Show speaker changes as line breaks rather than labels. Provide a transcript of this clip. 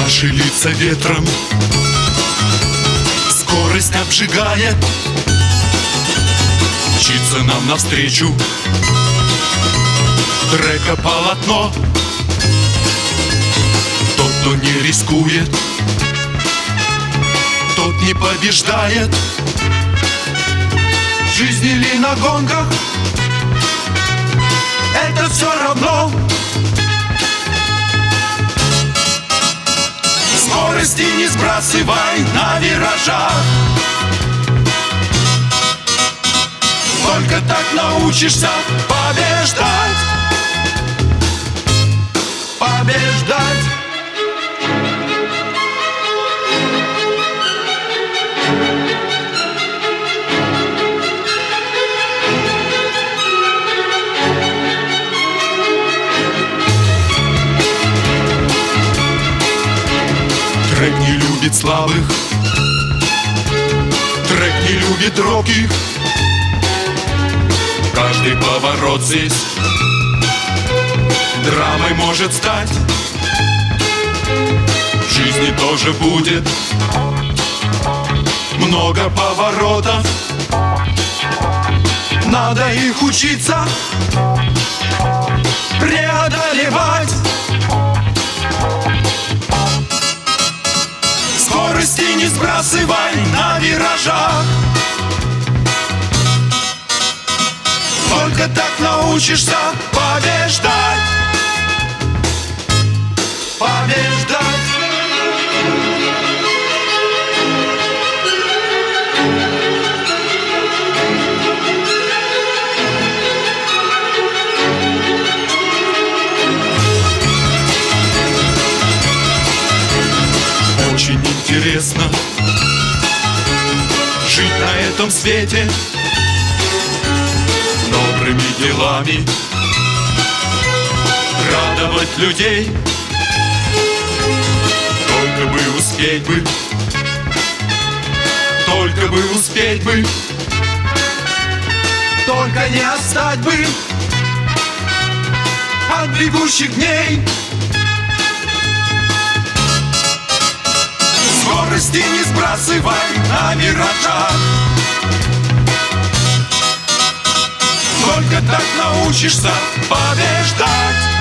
Наши лица ветром скорость обжигает, мчится нам навстречу трека полотно. Тот, кто не рискует, тот не побеждает. В жизни или на гонках, это все равно. Скорости не сбрасывай на виражах, только так научишься побеждать. Побеждать. Трек не любит слабых, трек не любит робких. Каждый поворот здесь драмой может стать. В жизни тоже будет много поворотов. Надо их учиться преодолевать. Скорости не сбрасывай на виражах, только так научишься побеждать. Побеждать. Очень интересно жить на этом свете, добрыми делами радовать людей. Только бы успеть бы, только бы успеть бы, только не отстать бы от бегущих дней. Скорости не сбрасывай на виражах, только так научишься побеждать.